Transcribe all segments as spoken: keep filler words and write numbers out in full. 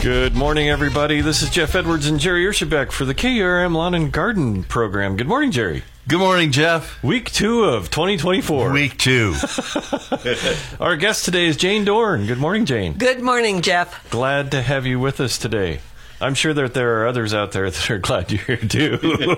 Good morning, everybody. This is Jeff Edwards and Jerry Urshabek for the K U R M Lawn and Garden program. Good morning, Jerry. Good morning, Jeff. Week two of twenty twenty-four. Week two. Our guest today is Jane Dorn. Good morning, Jane. Good morning, Jeff. Glad to have you with us today. I'm sure that there are others out there that are glad you're here, too.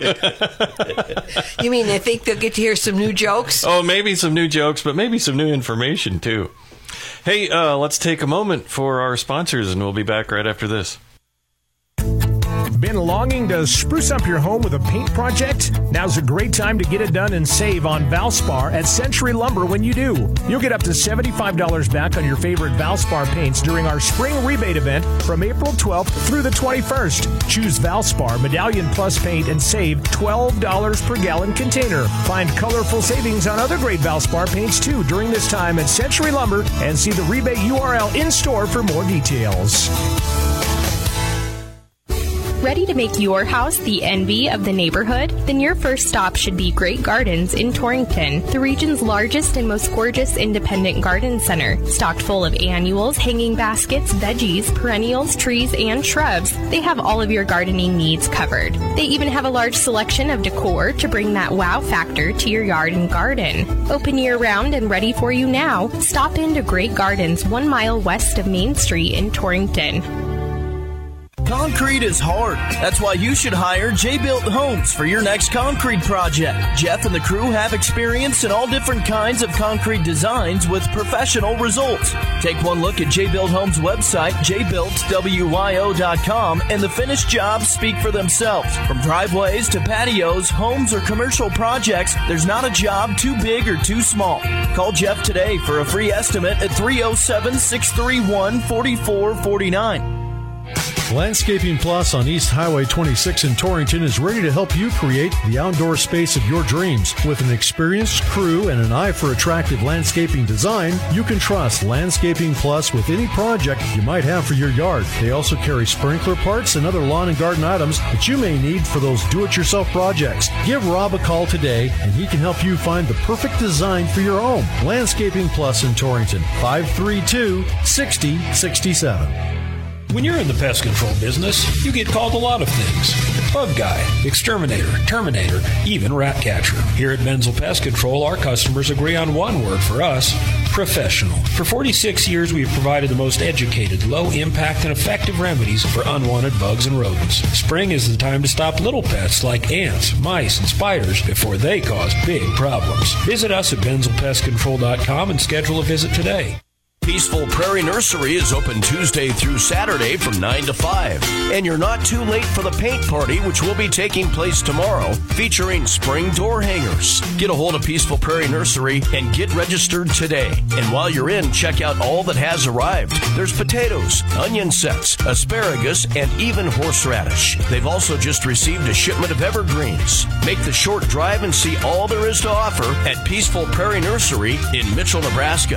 You mean they think they'll get to hear some new jokes? Oh, maybe some new jokes, but maybe some new information, too. Hey, uh, let's take a moment for our sponsors, and we'll be back right after this. Been longing to spruce up your home with a paint project? Now's a great time to get it done and save on Valspar at Century Lumber when you do. You'll get up to seventy-five dollars back on your favorite Valspar paints during our spring rebate event from April twelfth through the twenty-first. Choose Valspar Medallion Plus paint and save twelve dollars per gallon container. Find colorful savings on other great Valspar paints too during this time at Century Lumber and see the rebate U R L in store for more details. Ready to make your house the envy of the neighborhood? Then your first stop should be Great Gardens in Torrington, the region's largest and most gorgeous independent garden center. Stocked full of annuals, hanging baskets, veggies, perennials, trees, and shrubs, they have all of your gardening needs covered. They even have a large selection of decor to bring that wow factor to your yard and garden. Open year-round and ready for you now. Stop into Great Gardens, one mile west of Main Street in Torrington. Concrete is hard. That's why you should hire J-Built Homes for your next concrete project. Jeff and the crew have experience in all different kinds of concrete designs with professional results. Take one look at J-Built Homes' website, j built wyo dot com, and the finished jobs speak for themselves. From driveways to patios, homes, or commercial projects, there's not a job too big or too small. Call Jeff today for a free estimate at three oh seven, six three one, four four four nine. Landscaping Plus on East Highway twenty-six in Torrington is ready to help you create the outdoor space of your dreams. With an experienced crew and an eye for attractive landscaping design, you can trust Landscaping Plus with any project you might have for your yard. They also carry sprinkler parts and other lawn and garden items that you may need for those do-it-yourself projects. Give Rob a call today, and he can help you find the perfect design for your home. Landscaping Plus in Torrington, five three two, six oh six seven. When you're in the pest control business, you get called a lot of things. Bug guy, exterminator, terminator, even rat catcher. Here at Benzel Pest Control, our customers agree on one word for us: professional. For forty-six years, we have provided the most educated, low-impact, and effective remedies for unwanted bugs and rodents. Spring is the time to stop little pests like ants, mice, and spiders before they cause big problems. Visit us at benzel pest control dot com and schedule a visit today. Peaceful Prairie Nursery is open Tuesday through Saturday from nine to five. And you're not too late for the paint party, which will be taking place tomorrow, featuring spring door hangers. Get a hold of Peaceful Prairie Nursery and get registered today. And while you're in, check out all that has arrived. There's potatoes, onion sets, asparagus, and even horseradish. They've also just received a shipment of evergreens. Make the short drive and see all there is to offer at Peaceful Prairie Nursery in Mitchell, Nebraska.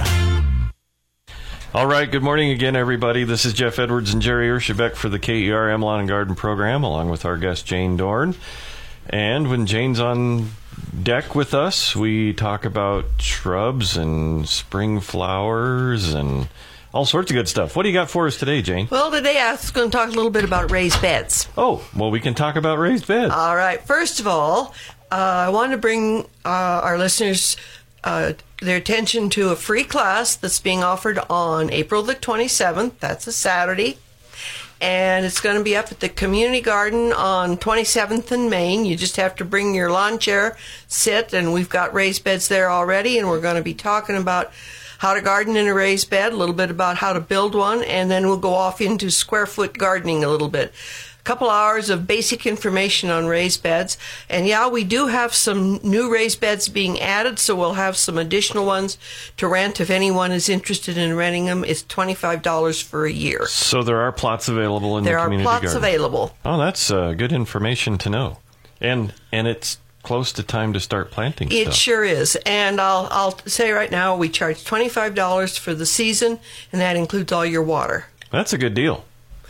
All right, good morning again, everybody. This is Jeff Edwards and Jerry Urshabek for the K U R M Lawn and Garden program, along with our guest, Jane Dorn. And when Jane's on deck with us, we talk about shrubs and spring flowers and all sorts of good stuff. What do you got for us today, Jane? Well, today I was going to talk a little bit about raised beds. Oh, well, we can talk about raised beds. All right. First of all, uh, I want to bring uh, our listeners uh, their attention to a free class that's being offered on April the twenty-seventh. That's a Saturday. And it's going to be up at the Community Garden on twenty-seventh and Main. You just have to bring your lawn chair, sit, and we've got raised beds there already. And we're going to be talking about how to garden in a raised bed, a little bit about how to build one, and then we'll go off into square foot gardening a little bit. Couple hours of basic information on raised beds. And yeah, we do have some new raised beds being added, so we'll have some additional ones to rent if anyone is interested in renting them. It's twenty-five dollars for a year. So there are plots available in there the community There are garden. plots available. Oh, that's uh, good information to know. And and it's close to time to start planting It stuff. sure is. And I'll I'll say right now, we charge twenty-five dollars for the season, and that includes all your water. That's a good deal.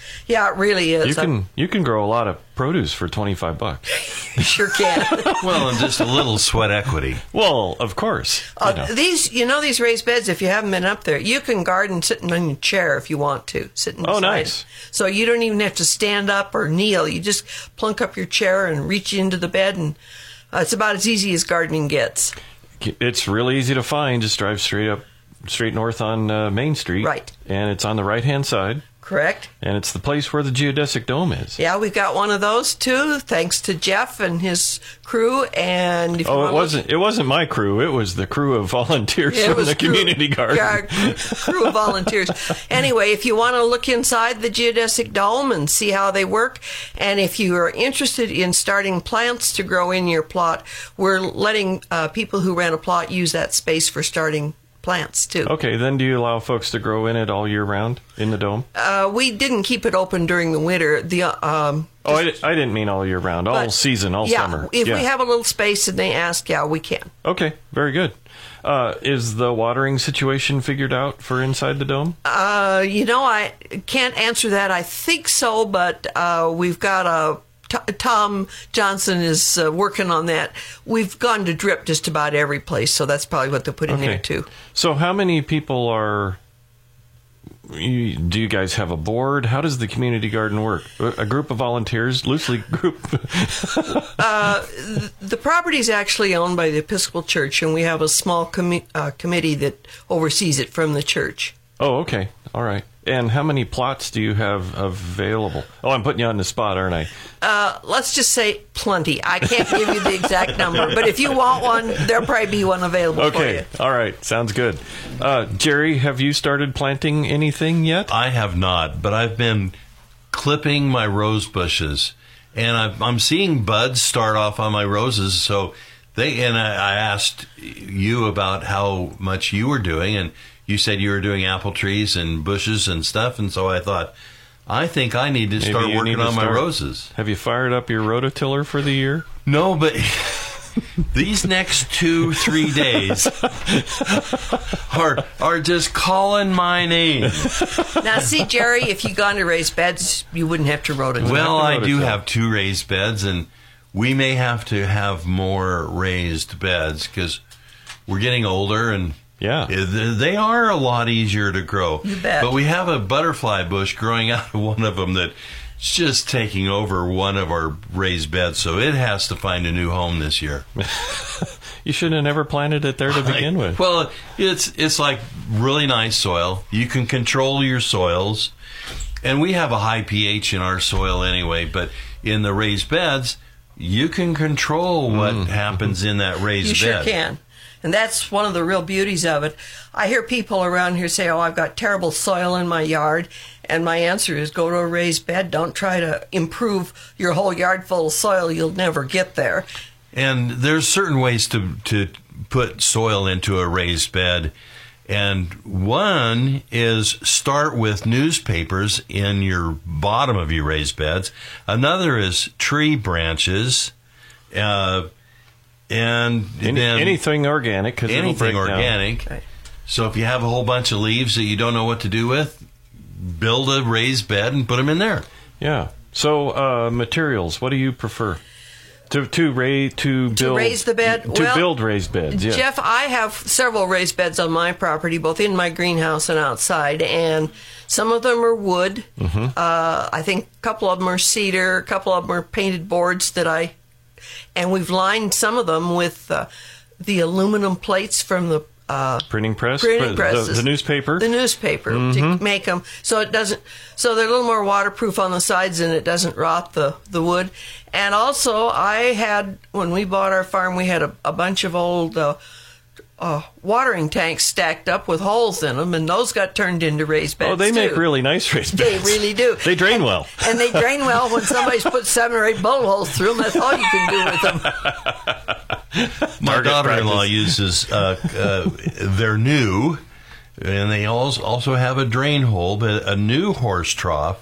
Yeah, it really is. You can you can grow a lot of produce for twenty-five bucks. You sure can. Well, and just a little sweat equity. Well, of course. Uh, you know. These, you know, these raised beds, if you haven't been up there, you can garden sitting on your chair if you want to. Sitting Oh, beside nice. it. So you don't even have to stand up or kneel. You just plunk up your chair and reach into the bed, and uh, it's about as easy as gardening gets. It's really easy to find. Just drive straight up, straight north on uh, Main Street. Right. And it's on the right-hand side. Correct? And it's the place where the geodesic dome is. Yeah, we've got one of those too, thanks to Jeff and his crew. And if you Oh, want it to wasn't. It wasn't my crew. It was the crew of volunteers Yeah, it from was the crew- community garden. Yeah, crew of volunteers. Anyway, if you want to look inside the geodesic dome and see how they work, and if you are interested in starting plants to grow in your plot, we're letting uh, people who rent a plot use that space for starting plants too. Okay, then do you allow folks to grow in it all year round in the dome? Uh, we didn't keep it open during the winter. The uh, um, Oh, I, di- I didn't mean all year round. All but- season, all yeah, summer. If yeah. we have a little space and they ask, yeah, we can. Okay, very good. Uh, is the watering situation figured out for inside the dome? Uh, you know, I can't answer that. I think so, but uh, we've got a. T- Tom Johnson is uh, working on that. We've gone to drip just about every place, so that's probably what they'll put in there too. So how many people are... You, do you guys have a board? How does the community garden work? A group of volunteers, loosely group? uh, the property is actually owned by the Episcopal Church, and we have a small com- uh, committee that oversees it from the church. Oh, okay. All right. And how many plots do you have available? Oh, I'm putting you on the spot, aren't I? Uh, let's just say plenty. I can't give you the exact number, but if you want one, there'll probably be one available Okay. for you. All right. Sounds good. Uh, Jerry, have you started planting anything yet? I have not, but I've been clipping my rose bushes, and I've, I'm seeing buds start off on my roses. So they and I, I asked you about how much you were doing, and you said you were doing apple trees and bushes and stuff, and so I thought, I think I need to Maybe start you working need to on my start- roses. Have you fired up your rototiller for the year? No, but these next two, three days are are just calling my name. Now, see, Jerry, if you gone to raised beds, you wouldn't have to rotate. Well, I have to do rototill. have two raised beds, and we may have to have more raised beds because we're getting older, and Yeah. they are a lot easier to grow. You bet. But we have a butterfly bush growing out of one of them that's just taking over one of our raised beds, so it has to find a new home this year. You should have never planted it there to begin with. Well, it's it's like really nice soil. You can control your soils, and we have a high pH in our soil anyway. But in the raised beds, you can control what happens in that raised You sure bed. can. And that's one of the real beauties of it. I hear people around here say, oh, I've got terrible soil in my yard. And my answer is go to a raised bed. Don't try to improve your whole yard full of soil. You'll never get there. And there's certain ways to to put soil into a raised bed. And one is start with newspapers in your bottom of your raised beds. Another is tree branches. Uh, and Any, then anything organic, because it'll break anything down. organic. Right. So if you have a whole bunch of leaves that you don't know what to do with, build a raised bed and put them in there. Yeah. So uh, materials, what do you prefer? To to raise to build raise the bed? to Well, build raised beds. Yeah. Jeff, I have several raised beds on my property, both in my greenhouse and outside, and some of them are wood. Mm-hmm. Uh, I think a couple of them are cedar, a couple of them are painted boards that I, and we've lined some of them with uh, the aluminum plates from the uh, Printing press, printing the- presses, the, newspaper. the newspaper to make them so it doesn't. So they're a little more waterproof on the sides, and it doesn't rot the the wood. And also, I had when we bought our farm, we had a, a bunch of old uh, uh, watering tanks stacked up with holes in them, and those got turned into raised beds. Oh, they make too. really nice raised They beds. really do. They drain well. And they drain well when somebody's put seven or eight bullet holes through them. That's all you can do with them. My Target daughter-in-law practice. uses, uh, uh, they're new, and they also also have a drain hole, but a new horse trough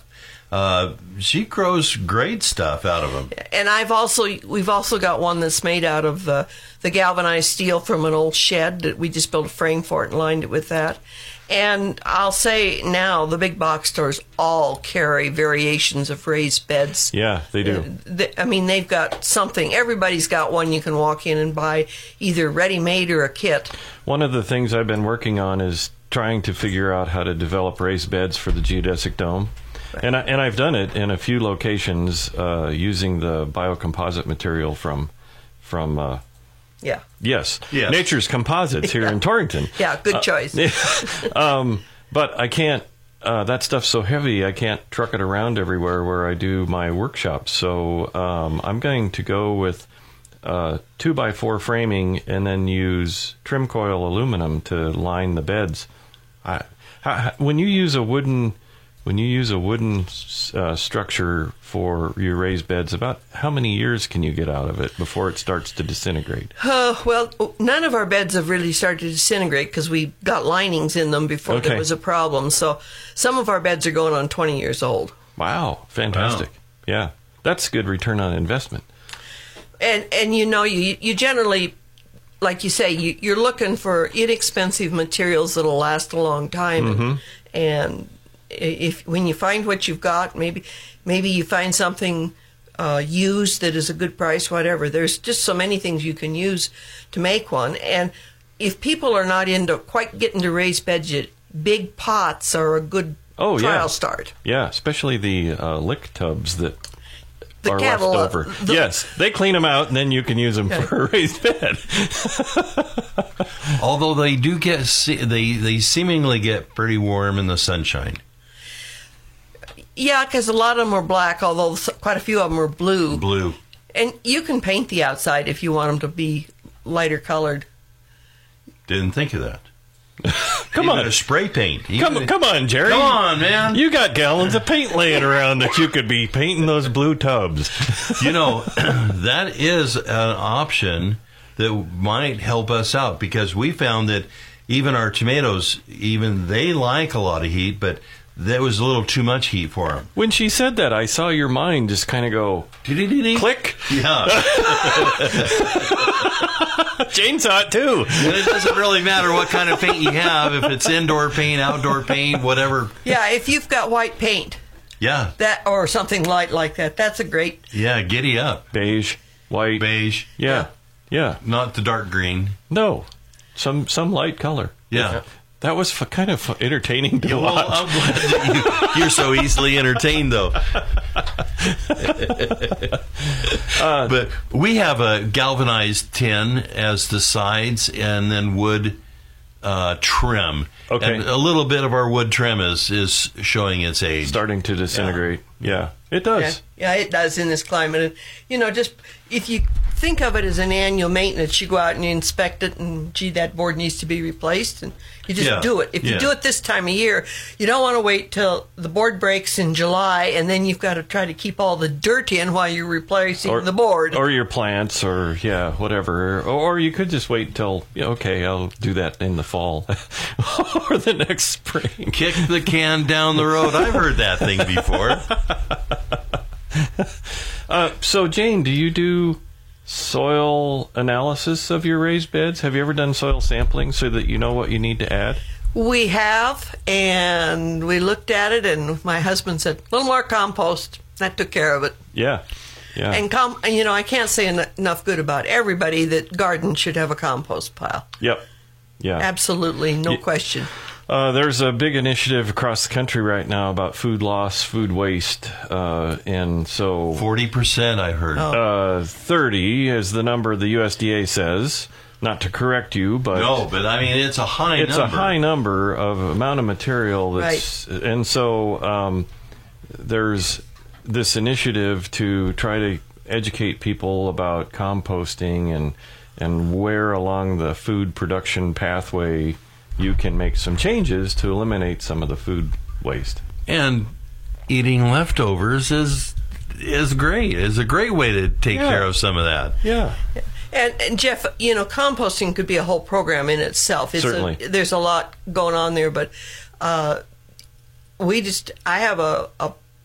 uh, she grows great stuff out of them. And I've also we've also got one that's made out of the the galvanized steel from an old shed that we just built a frame for it and lined it with that. And I'll say now the big box stores all carry variations of raised beds. Yeah, they do. Uh, they, I mean, they've got something. Everybody's got one you can walk in and buy either ready-made or a kit. One of the things I've been working on is trying to figure out how to develop raised beds for the geodesic dome. Right. And, I, and I've done it in a few locations uh, using the biocomposite material from... from uh, Yeah. Yes. Yes. Nature's Composites here in Torrington. Yeah, good choice. Uh, um, but I can't, uh, that stuff's so heavy, I can't truck it around everywhere where I do my workshops. So um, I'm going to go with uh, two by four framing and then use trim coil aluminum to line the beds. I, how, when you use a wooden... When you use a wooden uh, structure for your raised beds, about how many years can you get out of it before it starts to disintegrate? Uh, well, none of our beds have really started to disintegrate because we got linings in them before Okay. there was a problem. So some of our beds are going on twenty years old. Wow, fantastic. Wow. Yeah, that's good return on investment. And, and you know, you, you generally, like you say, you, you're looking for inexpensive materials that'll last a long time. Mm-hmm. And, and if when you find what you've got, maybe maybe you find something uh, used that is a good price, whatever. There's just so many things you can use to make one. And if people are not into quite getting to raised beds yet, big pots are a good Oh, trial yeah. start. Yeah, especially the uh, lick tubs that The are cattle, left over. the- yes, they clean them out, and then you can use them for a raised bed. Although they do get, se- they they seemingly get pretty warm in the sunshine. Yeah, because a lot of them are black, although s- quite a few of them are blue. Blue. And you can paint the outside if you want them to be lighter colored. Didn't think of that. Come Even on. a spray paint. Come, Even- come on, Jerry. Come on, man. You got gallons of paint laying around that you could be painting those blue tubs. You know, that is an option that might help us out because we found that even our tomatoes, even they like a lot of heat, but there was a little too much heat for them. When she said that, I saw your mind just kind of go, click. Yeah. Jane saw it too. And it doesn't really matter what kind of paint you have, if it's indoor paint, outdoor paint, whatever. Yeah, if you've got white paint Yeah. that or something light like that, that's a great. Yeah, giddy up. Beige, white. Beige. Yeah. Yeah. Not the dark green. No. Some some light color. Yeah. That was f- kind of f- entertaining to Well, watch. I'm glad that you, you're so easily entertained, though. uh, but we have a galvanized tin as the sides, and then wood uh, trim. Okay. And a little bit of our wood trim is is showing its age. Starting to disintegrate. Yeah, it does. Yeah, yeah, it does in this climate. And, you know, just if you think of it as an annual maintenance, you go out and you inspect it, and gee, that board needs to be replaced, and you just Yeah, do it. If you yeah. do it this time of year, you don't want to wait till the board breaks in July, and then you've got to try to keep all the dirt in while you're replacing the board. Or your plants, or, yeah, whatever. Or, or you could just wait till, yeah, okay, I'll do that in the fall or the next spring. Kick the can down the road. I've heard that thing before. Uh, so, Jane, do you do soil analysis of your raised beds? Have you ever done soil sampling so that you know what you need to add? We have, and we looked at it, and my husband said, a little more compost. That took care of it. Yeah. Yeah. And, com- and, you know, I can't say en- enough good about everybody that gardens should have a compost pile. Yep. Yeah. Absolutely, no Ye- question. Uh, there's a big initiative across the country right now about food loss, food waste, uh, and so forty percent I heard. uh, thirty is the number the U S D A says. Not to correct you, but No, but I mean, it's a high it's number. a high number of amount of material that's, and so um, there's this initiative to try to educate people about composting and and where along the food production pathway you can make some changes to eliminate some of the food waste. And eating leftovers is is great. Is a great way to take Yeah. care of some of that. Yeah. And, and Jeff, you know, composting could be a whole program in itself. It's Certainly. A, there's a lot going on there, but uh, we just, I have a, a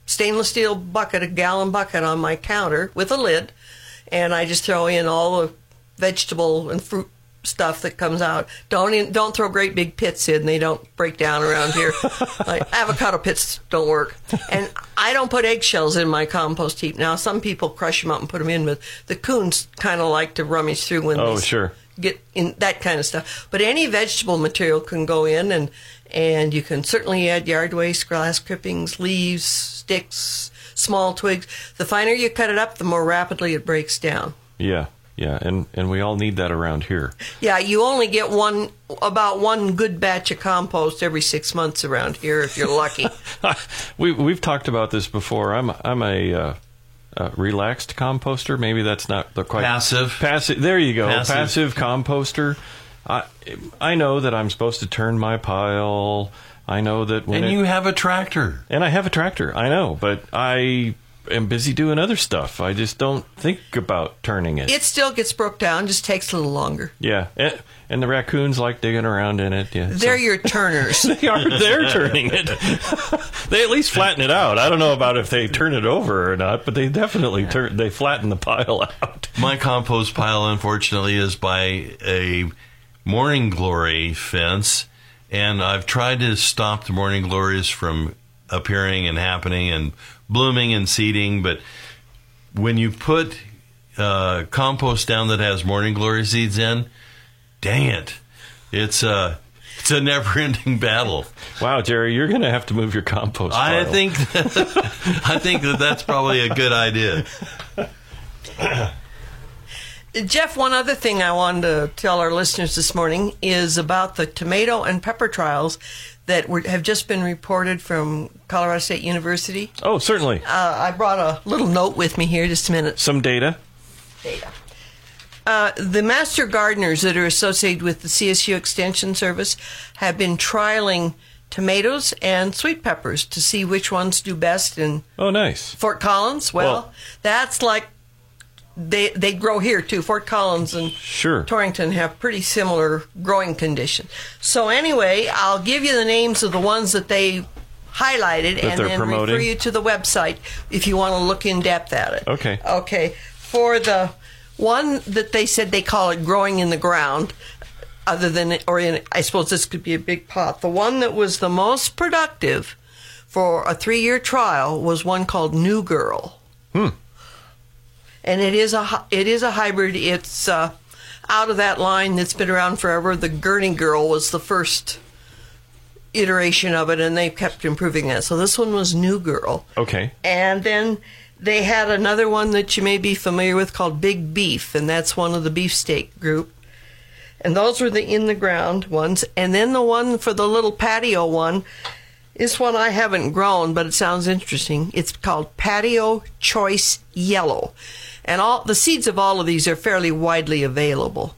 stainless steel bucket, a gallon bucket on my counter with a lid, and I just throw in all the vegetable and fruit stuff that comes out. Don't in, don't throw great big pits in; they don't break down around here. Like avocado pits don't work, and I don't put eggshells in my compost heap. Now, some people crush them up and put them in, but the coons kind of like to rummage through when Oh, they sure. get in that kind of stuff. But any vegetable material can go in, and and you can certainly add yard waste, grass clippings, leaves, sticks, small twigs. The finer you cut it up, the more rapidly it breaks down. Yeah, yeah, and, and we all need that around here. Yeah, you only get one about one good batch of compost every six months around here if you're lucky. we we've talked about this before. I'm I'm a uh, uh, relaxed composter. Maybe that's not the quite Passive. Passive. There you go. Passive. Passive composter. I I know that I'm supposed to turn my pile. I know that when And it, you have a tractor. and I have a tractor. I know, but I am busy doing other stuff. I just don't think about turning it. It still gets broke down, just takes a little longer. Yeah, and, and the raccoons like digging around in it. Yeah, They're so- your turners. They are. They're turning it. They at least flatten it out. I don't know about if they turn it over or not, but they definitely turn. They flatten the pile out. My compost pile, unfortunately, is by a morning glory fence, and I've tried to stop the morning glories from appearing and happening and blooming and seeding, but when you put uh, compost down that has morning glory seeds in, dang it, it's a it's a never-ending battle. Wow, Jerry, you're going to have to move your compost pile. I think I think that that's probably a good idea. Jeff, one other thing I wanted to tell our listeners this morning is about the tomato and pepper trials that were, have just been reported from Colorado State University. Oh, certainly. Uh, I brought a little note with me here, just a minute. Some data. Data. Uh, the master gardeners that are associated with the C S U Extension Service have been trialing tomatoes and sweet peppers to see which ones do best in Oh, nice. Fort Collins. Well, Well- that's like they they grow here too. Fort Collins and Sure. Torrington have pretty similar growing conditions. So anyway, I'll give you the names of the ones that they highlighted That and they're then promoting? refer you to the website if you want to look in depth at it. Okay. Okay. For the one that they said they call it growing in the ground, other than, or in, I suppose this could be a big pot. The one that was the most productive for a three-year trial was one called New Girl. Hmm. And it is a hy- it is a hybrid. It's uh, out of that line that's been around forever. The Gurney Girl was the first iteration of it, and they kept improving that. So this one was New Girl. Okay. And then they had another one that you may be familiar with called Big Beef, and that's one of the beefsteak group. And those were the in the ground ones. And then the one for the little patio one is one I haven't grown, but it sounds interesting. It's called Patio Choice Yellow. And all the seeds of all of these are fairly widely available.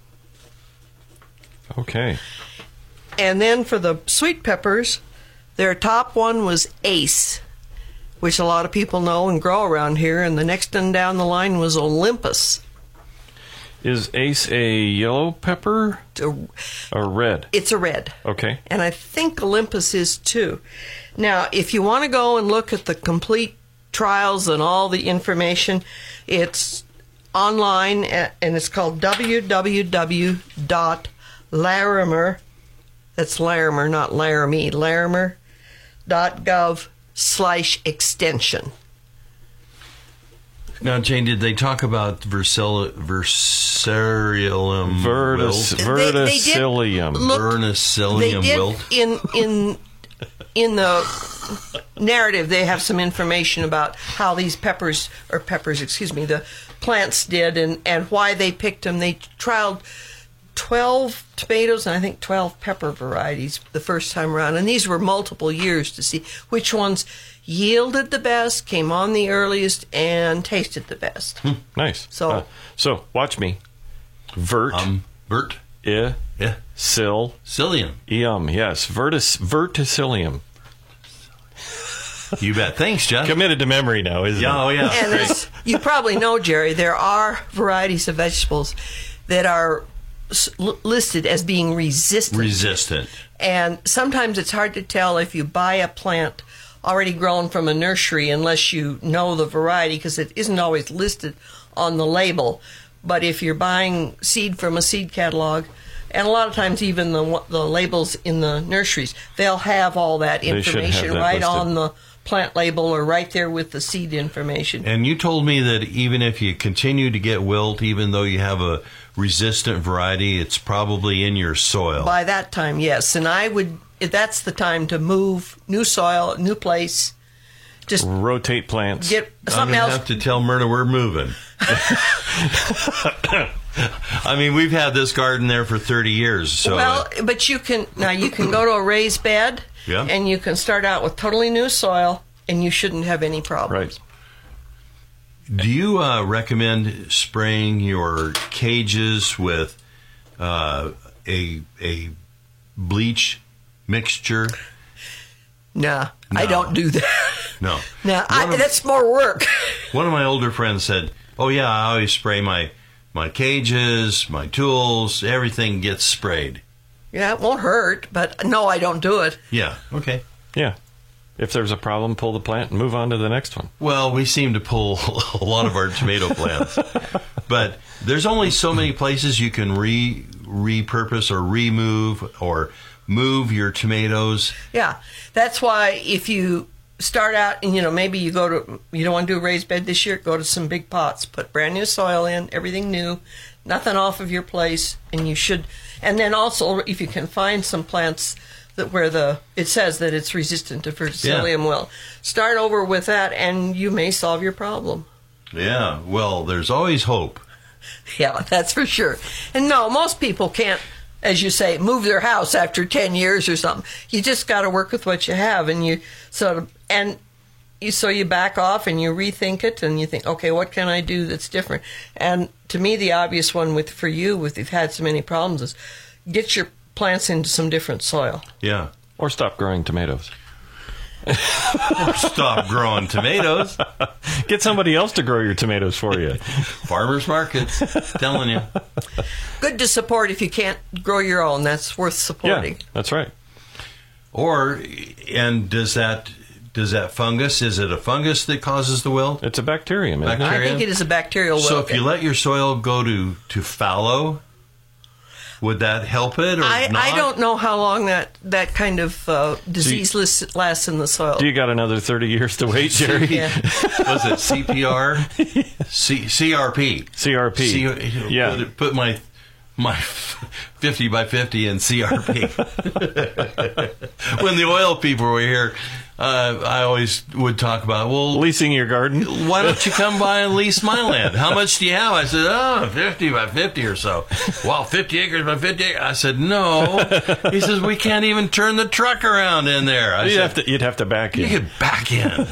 Okay. And then for the sweet peppers, their top one was Ace, which a lot of people know and grow around here. And the next one down the line was Olympus. Is Ace a yellow pepper It's a, or red? it's a red. Okay. And I think Olympus is too. Now, if you want to go and look at the complete trials and all the information, it's online at, and it's called w w w dot larimer, that's Larimer, not Laramie, larimer dot gov slash extension. Now, Jane, did they talk about versil- versarium Vertis, wilt? They- they did verticillium. look- They Vernicillium did wilt? in in in the narrative. They have some information about how these peppers or peppers, excuse me, the plants did and and why they picked them. They trialed twelve tomatoes and I think twelve pepper varieties the first time around, and these were multiple years to see which ones yielded the best, came on the earliest, and tasted the best. Hmm, nice. So- Uh, so watch me. Vert. Um, Vert? I. Yeah. Sil. Cillium. Ium. Yes. Vertis. Verticillium. You bet. Thanks, Jeff. Committed to memory now, isn't Yeah, oh, it? yeah. And as you probably know, Jerry, there are varieties of vegetables that are s- l- listed as being resistant. Resistant. And sometimes it's hard to tell if you buy a plant already grown from a nursery unless you know the variety, because it isn't always listed on the label. But if you're buying seed from a seed catalog, and a lot of times even the the labels in the nurseries, they'll have all that information that right listed. on the plant label or right there with the seed information. And you told me that even if you continue to get wilt, even though you have a resistant variety, it's probably in your soil. By that time, yes. And I would, that's the time to move, new soil, new place. Just rotate plants. Get I'm something going to else. have to tell Myrna we're moving. I mean, we've had this garden there for thirty years. So Well, but you can, now you can go to a raised bed, Yeah. and you can start out with totally new soil, and you shouldn't have any problems. Right. do you uh, recommend spraying your cages with uh, a a bleach mixture? Nah, No. I don't do that. No. Nah, I, One of- that's more work. One of my older friends said, "Oh yeah, I always spray my my cages, my tools, everything gets sprayed." Yeah, it won't hurt, but no, I don't do it. Yeah. Okay. Yeah. If there's a problem, pull the plant and move on to the next one. Well, we seem to pull a lot of our tomato plants, but there's only so many places you can re repurpose or remove or move your tomatoes. Yeah, that's why if you start out and, you know, maybe you go to, you don't want to do a raised bed this year, go to some big pots, put brand new soil in, everything new, nothing off of your place, and you should, and then also if you can find some plants that where the, it says that it's resistant to verticillium Yeah. wilt, start over with that and you may solve your problem. Yeah. Well, there's always hope. Yeah, that's for sure. And no, most people can't, as you say, move their house after ten years or something. You just got to work with what you have, and you sort of, and you, so you back off and you rethink it, and you think, okay, what can I do that's different? And to me, the obvious one with for you, if you've had so many problems, is get your plants into some different soil. Yeah. Or stop growing tomatoes. Stop growing tomatoes. Get somebody else to grow your tomatoes for you. Farmers markets, telling you. Good to support if you can't grow your own. That's worth supporting. Yeah, that's right. Or, and does that does that fungus? Is it a fungus that causes the wilt? It's a bacterium, isn't Bacteria. I think it is a bacterial wilt. So if you let your soil go to, to fallow, would that help it or I, not? I don't know how long that, that kind of uh, disease lis- lasts in the soil. Do you got another thirty years to wait, Jerry? Yeah. Was it C P R? C- CRP. C R P. C- Yeah. Put, put my my fifty by fifty in C R P. When the oil people were here, uh, I always would talk about, well, Leasing your garden? why don't you come by and lease my land? How much do you have? I said, oh, fifty by fifty or so. Well, fifty acres by fifty acres. I said, no. He says, we can't even turn the truck around in there. I You'd said, have to, you'd have to back you in. could back in.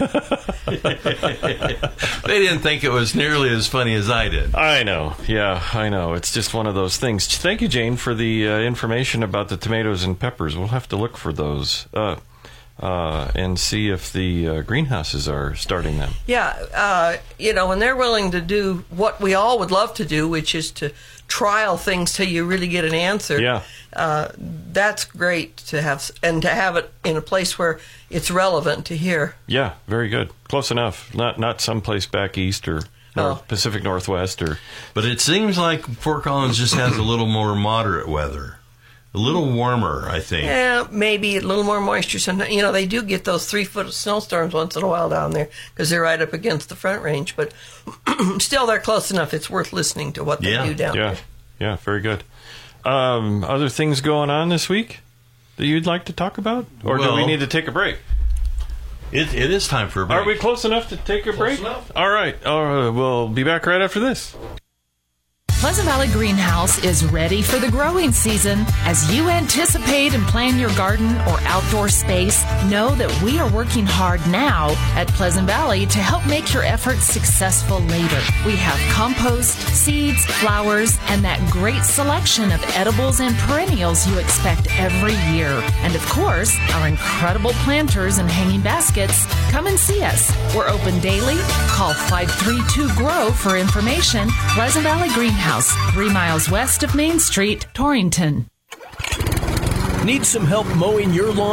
They didn't think it was nearly as funny as I did. I know. Yeah, I know. It's just one of those things. Thank you, Jane, for the uh, information about the tomatoes and peppers. We'll have to look for those uh, uh, and see if the uh, greenhouses are starting them. Yeah, uh, you know, when they're willing to do what we all would love to do, which is to trial things till you really get an answer. Yeah. Uh, that's great to have, and to have it in a place where it's relevant to hear. Yeah, very good. Close enough. Not not someplace back east or No. or Pacific Northwest or But it seems like Fort Collins just has a little more moderate weather. A little warmer, I think. Yeah, maybe a little more moisture. Sometimes, you know, they do get those three foot snowstorms once in a while down there because they're right up against the Front Range. But still, they're close enough. It's worth listening to what they Yeah, do down yeah, there. yeah, very good. Um, other things going on this week that you'd like to talk about, or do we Well- need to take a break? It, it is time for a break. Are we close enough to take a break? enough. All right. Uh, we'll be back right after this. Pleasant Valley Greenhouse is ready for the growing season. As you anticipate and plan your garden or outdoor space, know that we are working hard now at Pleasant Valley to help make your efforts successful later. We have compost, seeds, flowers, and that great selection of edibles and perennials you expect every year. And of course, our incredible planters and hanging baskets. Come and see us. We're open daily. Call five three two G R O W for information. Pleasant Valley Greenhouse. Three miles west of Main Street, Torrington. Need some help mowing your lawn?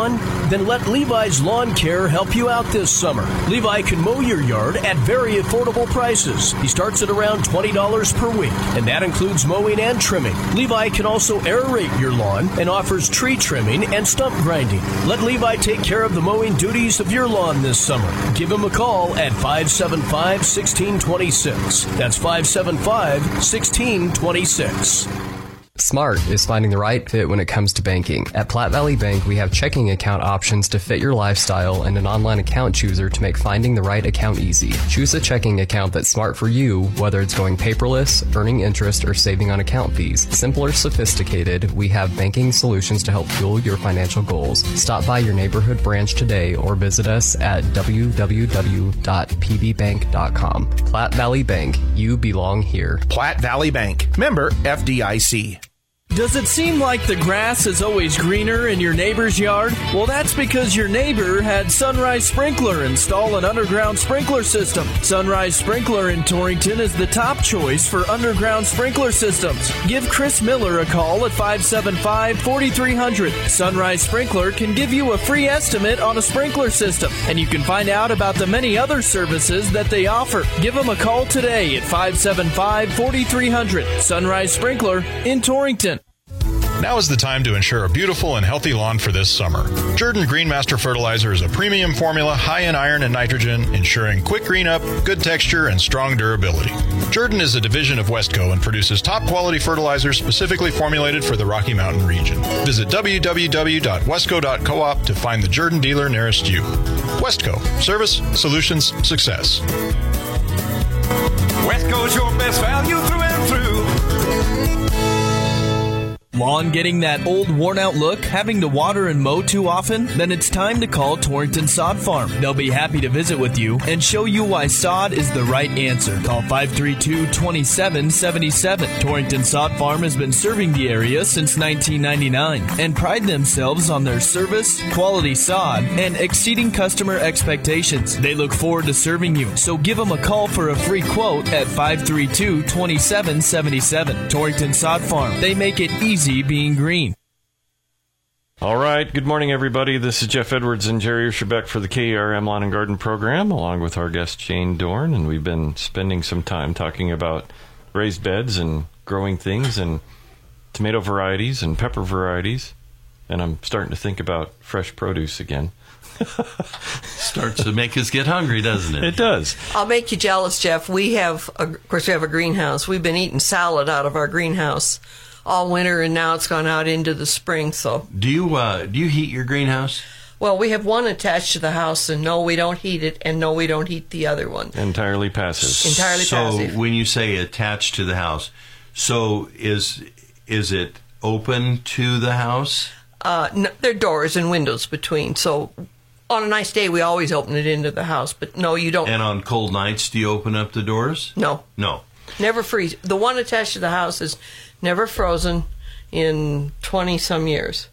Then let Levi's Lawn Care help you out this summer. Levi can mow your yard at very affordable prices. He starts at around twenty dollars per week, and that includes mowing and trimming. Levi can also aerate your lawn and offers tree trimming and stump grinding. Let Levi take care of the mowing duties of your lawn this summer. Give him a call at five seven five, one six two six. That's five seven five, one six two six. Smart is finding the right fit when it comes to banking. At Platte Valley Bank, we have checking account options to fit your lifestyle and an online account chooser to make finding the right account easy. Choose a checking account that's smart for you, whether it's going paperless, earning interest, or saving on account fees. Simple or sophisticated, we have banking solutions to help fuel your financial goals. Stop by your neighborhood branch today or visit us at w w w dot p b bank dot com. Platte Valley Bank, you belong here. Platte Valley Bank, member F D I C. Does it seem like the grass is always greener in your neighbor's yard? Well, that's because your neighbor had Sunrise Sprinkler install an underground sprinkler system. Sunrise Sprinkler in Torrington is the top choice for underground sprinkler systems. Give Chris Miller a call at five seven five, four three zero zero. Sunrise Sprinkler can give you a free estimate on a sprinkler system, and you can find out about the many other services that they offer. Give them a call today at five seven five, four three zero zero. Sunrise Sprinkler in Torrington. Now is the time to ensure a beautiful and healthy lawn for this summer. Jordan Greenmaster Fertilizer is a premium formula high in iron and nitrogen, ensuring quick green up, good texture, and strong durability. Jordan is a division of Westco and produces top quality fertilizers specifically formulated for the Rocky Mountain region. Visit w w w dot westco dot coop to find the Jordan dealer nearest you. Westco. Service, solutions, success. Westco's your best value through and through. Lawn getting that old, worn-out look? Having to water and mow too often? Then it's time to call Torrington Sod Farm. They'll be happy to visit with you and show you why sod is the right answer. Call five three two, two seven seven seven. Torrington Sod Farm has been serving the area since nineteen ninety-nine and pride themselves on their service, quality sod, and exceeding customer expectations. They look forward to serving you, so give them a call for a free quote at five three two, two seven seven seven. Torrington Sod Farm. They make it easy being green. All right. Good morning, everybody. This is Jeff Edwards and Jerry Urschebeck for the K E R M Lawn and Garden program, along with our guest Jane Dorn, and we've been spending some time talking about raised beds and growing things and tomato varieties and pepper varieties, and I'm starting to think about fresh produce again. Starts to make us get hungry, doesn't it? It does. I'll make you jealous, Jeff. We have, a, of course, we have a greenhouse. We've been eating salad out of our greenhouse all winter, and now it's gone out into the spring. So, do you uh, do you heat your greenhouse? Well, we have one attached to the house, and no, we don't heat it, and no, we don't heat the other one. Entirely passive. Entirely so passive. So, when you say attached to the house, so is is it open to the house? Uh, no, there are doors and windows between. So, on a nice day, we always open it into the house. But no, you don't. And on cold nights, do you open up the doors? No. No. Never freeze. The one attached to the house is never frozen in twenty-some years.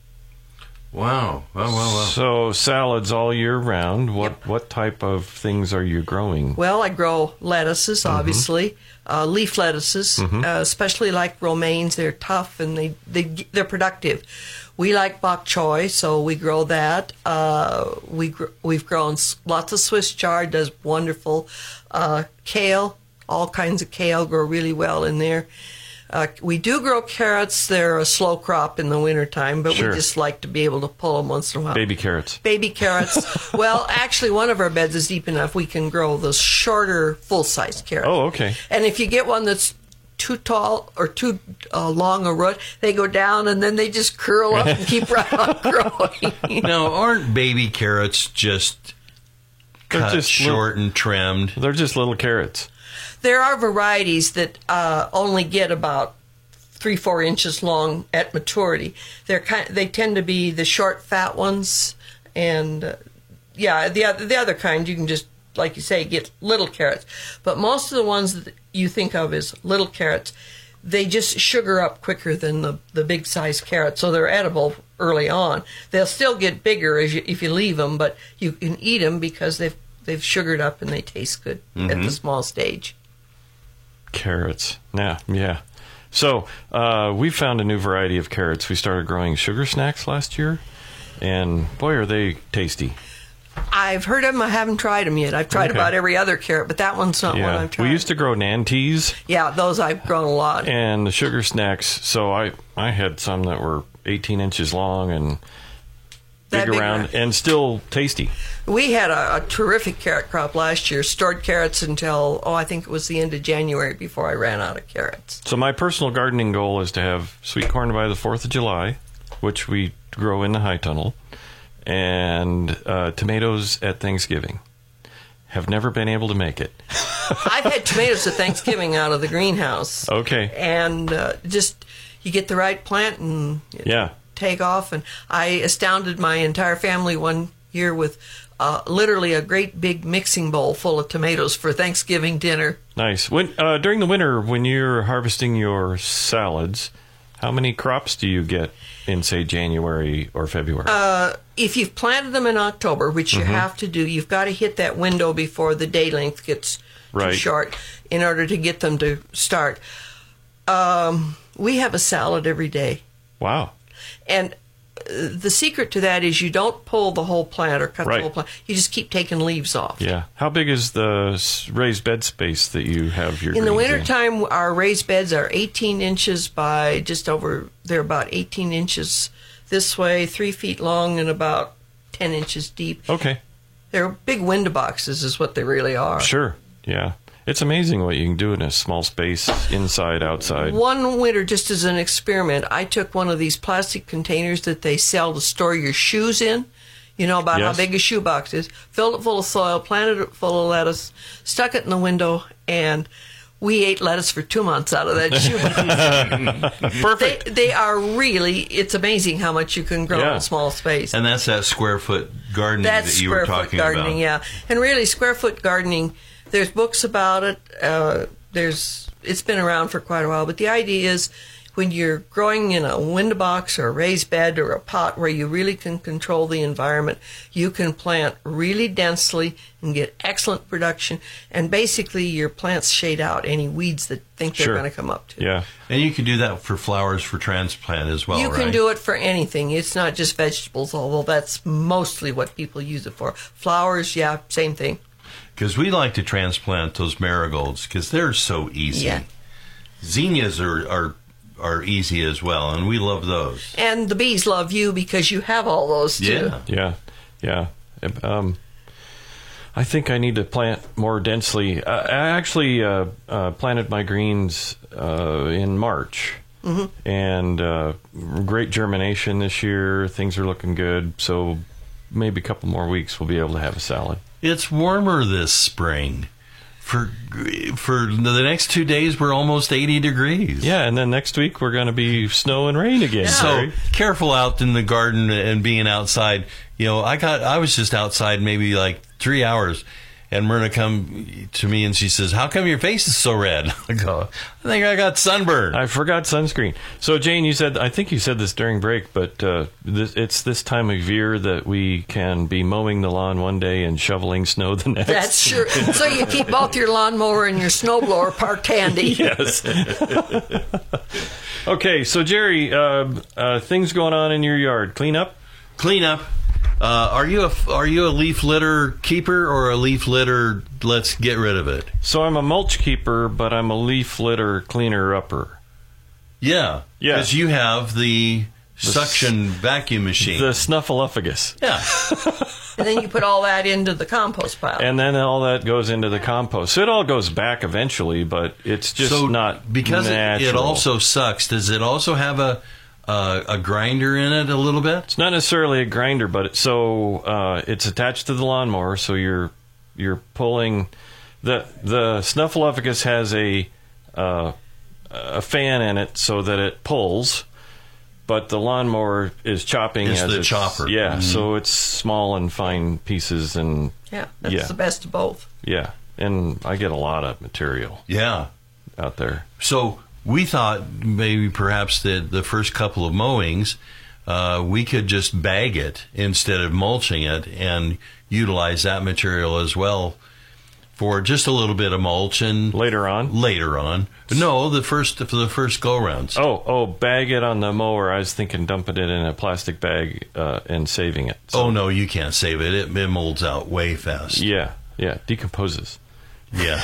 Wow. Wow, wow, wow. So salads all year round. What Yep. what type of things are you growing? Well, I grow lettuces, obviously, mm-hmm. uh, leaf lettuces, mm-hmm. uh, especially like romaines. They're tough and they, they, they're productive. We like bok choy, so we grow that. Uh, we gr- we've grown lots of Swiss chard, does wonderful. Uh, kale, all kinds of kale grow really well in there. Uh, we do grow carrots. They're a slow crop in the wintertime, but Sure. we just like to be able to pull them once in a while. Baby carrots. Baby carrots. Well, actually, one of our beds is deep enough we can grow those shorter, full-size carrots. Oh, okay. And if you get one that's too tall or too uh, long a root, they go down and then they just curl up and keep right on growing. Now, aren't baby carrots just They're cut just short little, and trimmed? They're just little carrots. There are varieties that uh, only get about three, four inches long at maturity. They're kind. They tend to be the short, fat ones, and uh, yeah, the other the other kind you can just, like you say, get little carrots. But most of the ones that you think of as little carrots, they just sugar up quicker than the the big size carrots, so they're edible early on. They'll still get bigger as you, if you leave them, but you can eat them because they've they've sugared up and they taste good mm-hmm. at the small stage. Carrots. Yeah, yeah. So uh, we found a new variety of carrots. We started growing sugar snacks last year, and boy, are they tasty. I've heard of them. I haven't tried them yet. I've tried Okay. about every other carrot, but that one's not one Yeah, I've tried. we used to grow Nantes yeah, those I've grown a lot. and the sugar snacks. So I I had some that were eighteen inches long and That big big around around. and still tasty. We had a, a terrific carrot crop last year. Stored carrots until, oh, I think it was the end of January before I ran out of carrots. So my personal gardening goal is to have sweet corn by the fourth of July, which we grow in the high tunnel, and uh, tomatoes at Thanksgiving. Have never been able to make it. I've had tomatoes at Thanksgiving out of the greenhouse. Okay. And uh, just, you get the right plant and Yeah. take off. And I astounded my entire family one year with uh, literally a great big mixing bowl full of tomatoes for Thanksgiving dinner. Nice. When uh, during the winter, when you're harvesting your salads, how many crops do you get in, say, January or February? Uh, if you've planted them in October, which you Mhm. have to do, you've got to hit that window before the day length gets Right. too short in order to get them to start. Um, we have a salad every day. Wow. And uh, the secret to that is you don't pull the whole plant or cut Right. the whole plant. You just keep taking leaves off. Yeah. How big is the s- raised bed space that you have your In the greens wintertime, our raised beds are eighteen inches by just over, they're about eighteen inches this way, three feet long, and about ten inches deep. Okay. They're big window boxes, is what they really are. Sure. Yeah. It's amazing what you can do in a small space, inside, outside. One winter, just as an experiment, I took one of these plastic containers that they sell to store your shoes in. You know about Yes. how big a shoebox is. Filled it full of soil, planted it full of lettuce, stuck it in the window, and we ate lettuce for two months out of that shoebox. Perfect. They, they are really, it's amazing how much you can grow in Yeah. a small space. And that's that square foot gardening That's that you square were foot talking gardening, about. yeah. And really, square foot gardening, there's books about it. Uh, there's it's been around for quite a while. But the idea is when you're growing in a window box or a raised bed or a pot where you really can control the environment, you can plant really densely and get excellent production. And basically, your plants shade out any weeds that think they're Sure. going to come up to. Yeah. And you can do that for flowers for transplant as well, you right? can do it for anything. It's not just vegetables, although that's mostly what people use it for. Flowers, yeah, same thing. Because we like to transplant those marigolds because they're so easy. Yeah. Zinnias are, are are easy as well, and we love those. And the bees love you because you have all those too. Yeah. Yeah. Um, I think I need to plant more densely. I I actually uh, uh, planted my greens uh, in March. Mhm. And uh, great germination this year. Things are looking good. So maybe a couple more weeks we'll be able to have a salad. It's warmer this spring. For for the next two days, we're almost eighty degrees. Yeah, and then next week we're going to be snow and rain again. So Right? careful out in the garden and being outside. You know, I got I was just outside maybe like three hours, and Myrna come to me and she says, "How come your face is so red?" I go, "I think I got sunburn." I forgot sunscreen. So Jane, you said, I think you said this during break, but uh, this, it's this time of year that we can be mowing the lawn one day and shoveling snow the next. That's sure. So you keep both your lawnmower and your snowblower parked handy. Yes. Okay, so Jerry, uh, uh, things going on in your yard. Clean up? Clean up. Uh, are you a are you a leaf litter keeper or a leaf litter? Let's get rid of it. So I'm a mulch keeper, but I'm a leaf litter cleaner upper. Yeah, Yeah. because you have the suction vacuum machine. The Snuffleupagus. Yeah. And then you put all that into the compost pile. And then all that goes into the compost. So it all goes back eventually, but it's just so not because it, natural. it also sucks. Does it also have a uh, a grinder in it a little bit? It's not necessarily a grinder, but it, so uh, it's attached to the lawnmower. So you're you're pulling the the Snuffleupagus has a uh, a fan in it so that it pulls, but the lawnmower is chopping. It's as the chopper. Yeah, Mhm. so it's small and fine pieces, and yeah, that's yeah. the best of both. yeah, and I get a lot of material. Yeah, out there. So we thought maybe perhaps that the first couple of mowings, uh, we could just bag it instead of mulching it and utilize that material as well for just a little bit of mulch, and later on. Later on, no, the first for the first go rounds. Oh, oh, bag it on the mower. I was thinking dumping it in a plastic bag uh, and saving it. So. Oh no, you can't save it. It, it molds out way fast. Yeah, yeah, decomposes. Yeah,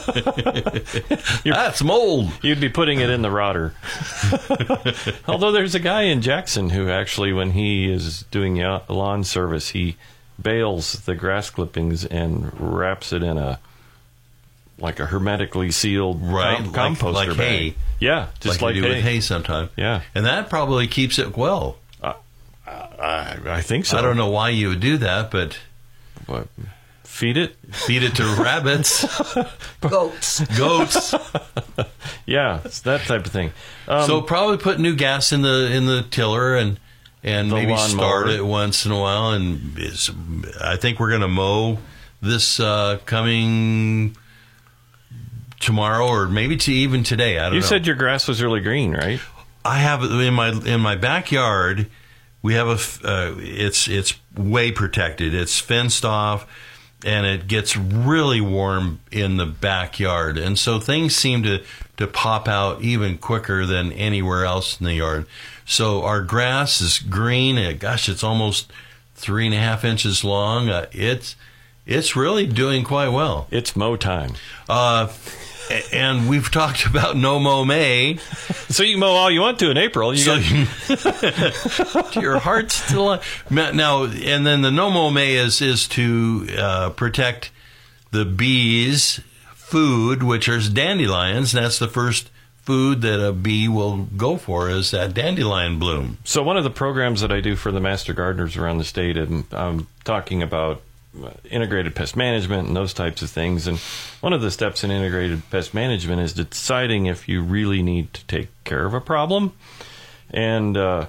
that's mold. You'd be putting it in the rotter. Although there's a guy in Jackson who actually, when he is doing lawn service, he bales the grass clippings and wraps it in a like a hermetically sealed right com- composter like, like bag. hay. Yeah, just like, like you do hay. with hay sometimes. Yeah, and that probably keeps it well. Uh, I, I think so. I don't know why you would do that, but what? Feed it? Feed it to rabbits, goats, goats. Yeah, it's that type of thing. Um, so probably put new gas in the in the tiller and. And maybe start mower. it once in a while. And it's, I think we're going to mow this uh, coming tomorrow, or maybe to even today. I don't you know. You said your grass was really green, right? I have in my in my backyard. We have a. Uh, it's it's way protected. It's fenced off, and it gets really warm in the backyard, and so things seem to to pop out even quicker than anywhere else in the yard. So our grass is green. And gosh, it's almost three and a half inches long. Uh, it's it's really doing quite well. It's mow time. Uh, and we've talked about no mow May. So you can mow all you want to in April. You so got... to your heart's still now. And then the no mow May is is to uh, protect the bees' food, which are dandelions. And that's the first food that a bee will go for is that dandelion bloom. So one of the programs that I do for the master gardeners around the state, and I'm talking about integrated pest management and those types of things. And one of the steps in integrated pest management is deciding if you really need to take care of a problem. And uh,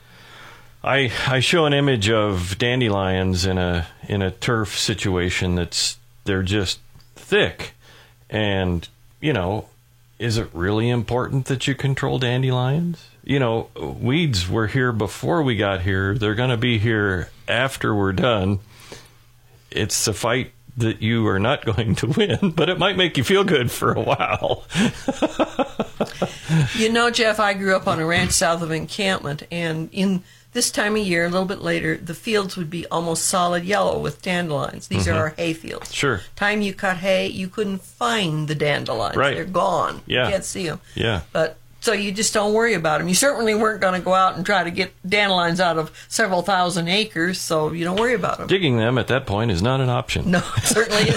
I I show an image of dandelions in a in a turf situation that's they're just thick, and you know. Is it really important that you control dandelions? You know, weeds were here before we got here. They're going to be here after we're done. It's a fight that you are not going to win, but it might make you feel good for a while. You know, Jeff, I grew up on a ranch south of Encampment, and in this time of year, a little bit later, the fields would be almost solid yellow with dandelions. These mm-hmm. are our hay fields. Sure. Time you cut hay, you couldn't find the dandelions. Right. They're gone. Yeah. You can't see them. Yeah. But so you just don't worry about them. You certainly weren't going to go out and try to get dandelions out of several thousand acres, so you don't worry about them. Digging them at that point is not an option. No, it certainly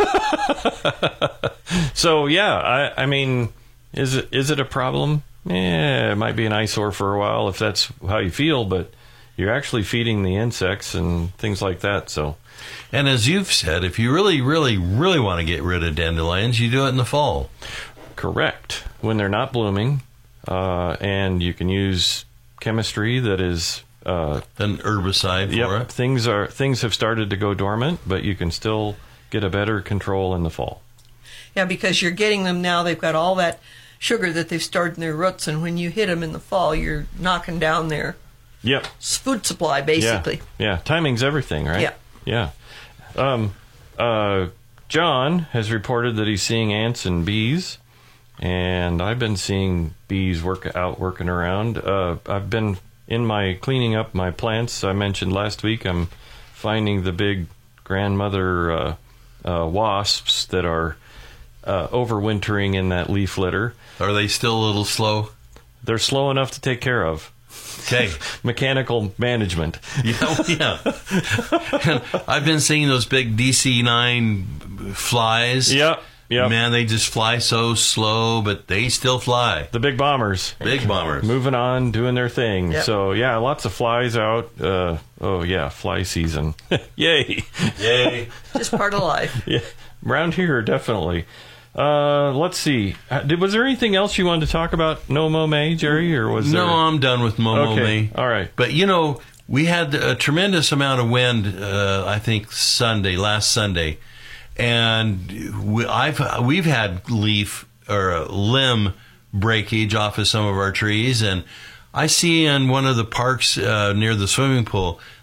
isn't. So yeah, I, I mean, is it is it a problem? Yeah, it might be an eyesore for a while if that's how you feel, but you're actually feeding the insects and things like that. So, and as you've said, if you really, really, really want to get rid of dandelions, you do it in the fall. Correct. When they're not blooming, uh, and you can use chemistry that is uh, an herbicide for yep, it. Things are things have started to go dormant, but you can still get a better control in the fall. Yeah, because you're getting them now. They've got all that sugar that they've stored in their roots, and when you hit them in the fall, you're knocking down their yep. food supply, basically. Yeah, yeah. Timing's everything, right? Yeah. Yeah. Um, uh, John has reported that he's seeing ants and bees, and I've been seeing bees work out, working around. Uh, I've been in my cleaning up my plants. I mentioned last week I'm finding the big grandmother uh, uh, wasps that are uh, overwintering in that leaf litter. Are they still a little slow? They're slow enough to take care of. Okay. Mechanical management. Yeah, yeah. And I've been seeing those big D C nine flies. Yeah, yeah. Man, they just fly so slow, but they still fly. The big bombers. Big bombers. Moving on, doing their thing. Yep. So, yeah, lots of flies out. Uh, oh, yeah, fly season. Yay. Yay. Just part of life. Yeah, around here, definitely. Uh, let's see. Did, was there anything else you wanted to talk about No Mow May, Jerry, or was no, there... I'm done with No Mow okay. May. All right. But, you know, we had a tremendous amount of wind, uh, I think, Sunday, last Sunday. And we, I've we've had leaf or limb breakage off of some of our trees. And I see in one of the parks uh, near the swimming pool,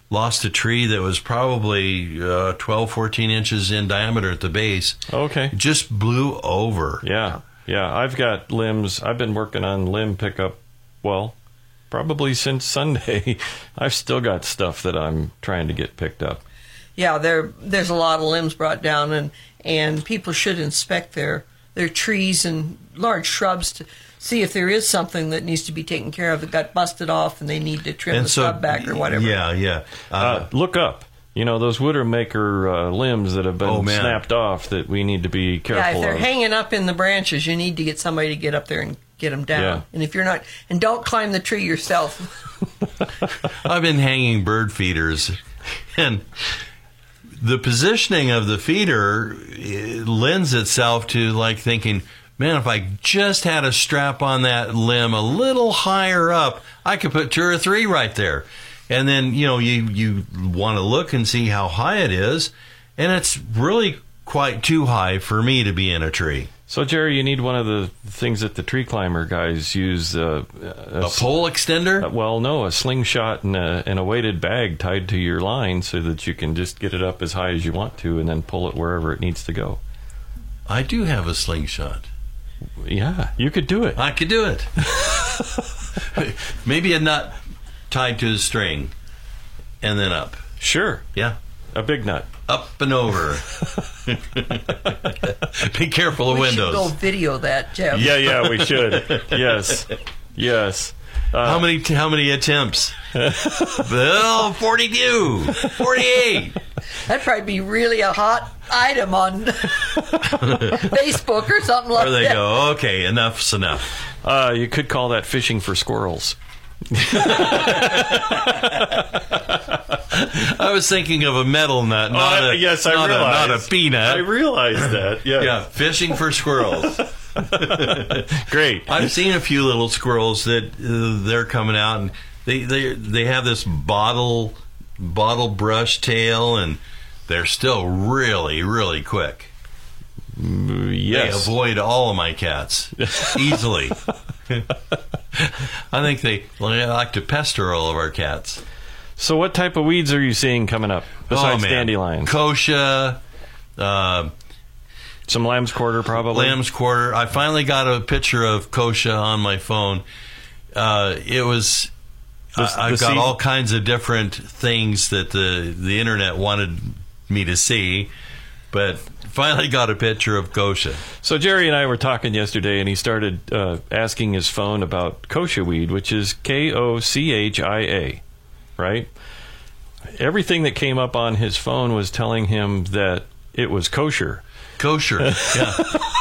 lost a tree that was probably uh, twelve, fourteen inches in diameter at the base. Okay. It just blew over. Yeah. Yeah. I've got limbs. I've been working on limb pickup, well, probably since Sunday. I've still got stuff that I'm trying to get picked up. Yeah, there there's a lot of limbs brought down, and, and people should inspect their their trees and large shrubs to see if there is something that needs to be taken care of that got busted off and they need to trim And the so- shrub back or whatever. Yeah, yeah. Uh, Uh, look up. You know, those Widowmaker uh, limbs that have been Oh, man. snapped off that we need to be Yeah, careful if they're of. hanging up in the branches, you need to get somebody to get up there and get them down. Yeah. And if you're not, and don't climb the tree yourself. I've been hanging bird feeders, and the positioning of the feeder eh, lends itself to like thinking, man, if I just had a strap on that limb a little higher up, I could put two or three right there. And then, you know, you, you want to look and see how high it is, and it's really quite too high for me to be in a tree. So, Jerry, you need one of the things that the tree climber guys use. Uh, A pole extender? Uh, well, no, a slingshot and a, and a weighted bag tied to your line so that you can just get it up as high as you want to and then pull it wherever it needs to go. I do have a slingshot. Yeah, you could do it. I could do it. Maybe a nut tied to a string and then up. Sure. Yeah. A big nut. Up and over. Be careful of we windows. should go video that, Jeff. Yeah, yeah, we should. Yes. Yes. Uh, how many how many attempts? Well, forty-two, forty-eight. That'd probably be really a hot item on Facebook or something like Or they that. go, okay, enough's enough. Uh, you could call that fishing for squirrels. I was thinking of a metal nut, not Oh, a yes, I not, a, not a realized. peanut. I realized that. Yeah. Yeah, fishing for squirrels. Great. I've seen a few little squirrels that uh, they're coming out and they, they they have this bottle bottle brush tail and they're still really really quick. Yes. They avoid all of my cats easily. I think they like to pester all of our cats. So what type of weeds are you seeing coming up besides oh, man. dandelions? Kochia, uh, some lamb's quarter probably. Lamb's quarter. I finally got a picture of kochia on my phone. Uh, it was. The- I, I've the got seed- all kinds of different things that the the internet wanted me to see, but finally got a picture of kochia. So Jerry and I were talking yesterday, and he started uh, asking his phone about kochia weed, which is K O C H I A, right? Everything that came up on his phone was telling him that it was kosher. Kosher, yeah.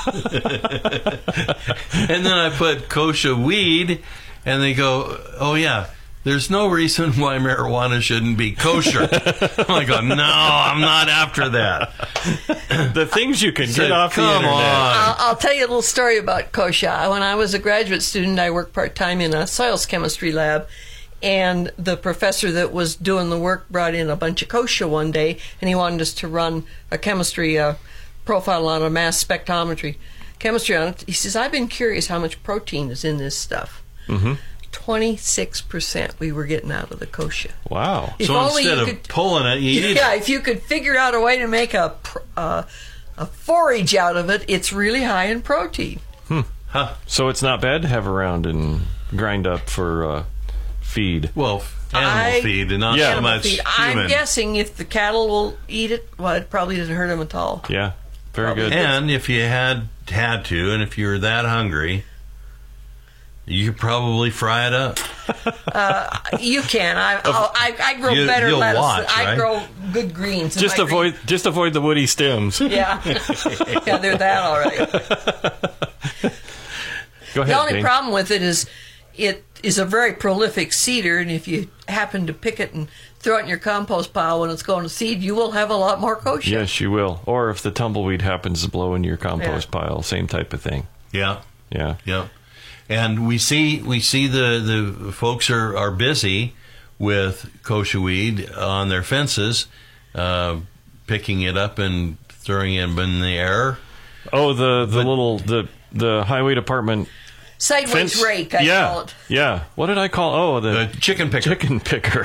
And then I put kochia weed, and they go, "Oh yeah, there's no reason why marijuana shouldn't be kosher." I'm like, "No, I'm not after that." The things you can Said, get off the "Come internet. on." I'll, I'll tell you a little story about kochia. When I was a graduate student, I worked part-time in a soils chemistry lab, and the professor that was doing the work brought in a bunch of kochia one day, and he wanted us to run a chemistry uh, profile on a mass spectrometry chemistry on it. He says, "I've been curious how much protein is in this stuff." Mm-hmm. twenty-six percent we were getting out of the kochia. Wow. If so only instead you of could- pulling it, you eat Yeah, it. if you could figure out a way to make a pr- uh, a forage out of it, it's really high in protein. Hmm. Huh. So it's not bad to have around and grind up for uh, feed. Well, animal I- feed and not Yeah. so Animal much feed. human. I'm guessing if the cattle will eat it, well, it probably doesn't hurt them at all. Yeah. Very Probably. good. And if you had had to, and if you were that hungry, you could probably fry it up. Uh, you can. I, I'll, I I grow You- better you'll lettuce. watch, I right? grow good greens. in Just my avoid just avoid the woody stems. green- Yeah, yeah, they're that all right. Go ahead, The only Jane. problem with it is it is a very prolific seeder, and if you happen to pick it and throw it in your compost pile when it's going to seed, you will have a lot more kochia. Yes, you will. Or if the tumbleweed happens to blow into your compost Yeah. pile, same type of thing. Yeah, Yeah. yeah. And we see we see the, the folks are, are busy with kochia weed on their fences, uh, picking it up and throwing it in the air. Oh, the the little the the highway department sideways fence- rake, I yeah, call it. Yeah. What did I call? Oh, the, The chicken picker. chicken picker.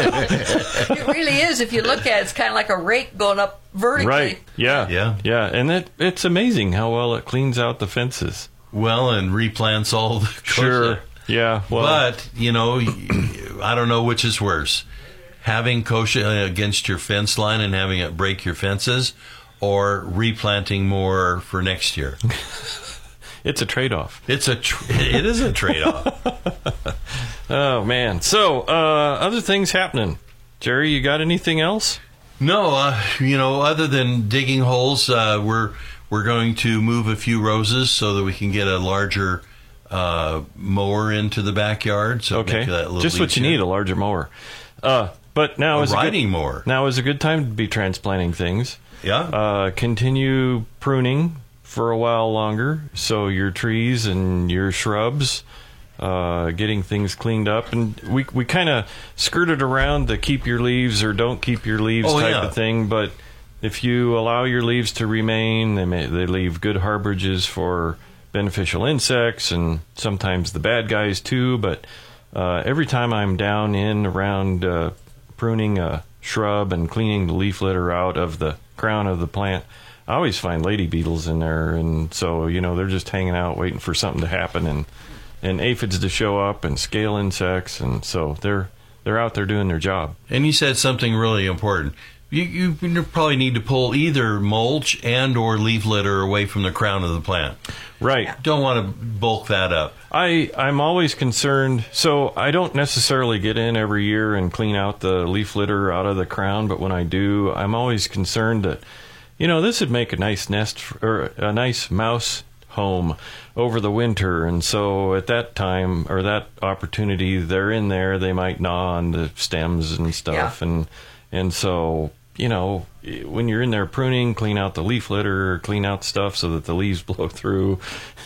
It really is. If you look at it, it's kind of like a rake going up vertically. Right. Yeah. Yeah. Yeah. And it, it's amazing how well it cleans out the fences. Well, and replants all the Sure. kochia. Yeah. Well, But, you know, I don't know which is worse. Having kochia against your fence line and having it break your fences, or replanting more for next year. it's a trade-off. It's a tr- it is a trade-off. Oh, man. So, uh, other things happening. Jerry, you got anything else? No, uh, you know, other than digging holes, uh, we're we're going to move a few roses so that we can get a larger uh, mower into the backyard. So Okay. make that a little Just what you easier. need, a larger mower. Uh, but now A is riding a good, mower. Now is a good time to be transplanting things. Yeah. Uh, continue pruning for a while longer, so your trees and your shrubs, uh, getting things cleaned up, and we we kind of skirted around the keep your leaves or don't keep your leaves Oh, type yeah. of thing. But if you allow your leaves to remain, they may they leave good harborages for beneficial insects and sometimes the bad guys too. But uh, every time I'm down in around uh, pruning a shrub and cleaning the leaf litter out of the crown of the plant, I always find lady beetles in there, and so you know they're just hanging out waiting for something to happen and and aphids to show up and scale insects, and so they're they're out there doing their job. And you said something really important. You, you probably need to pull either mulch and or leaf litter away from the crown of the plant. Right. Don't want to bulk that up. I, I'm always concerned. So I don't necessarily get in every year and clean out the leaf litter out of the crown, but when I do, I'm always concerned that, you know, this would make a nice nest f- or a nice mouse home over the winter. And so at that time or that opportunity, they're in there, they might gnaw on the stems and stuff. Yeah. And, and so, you know, when you're in there pruning, clean out the leaf litter, clean out stuff so that the leaves blow through.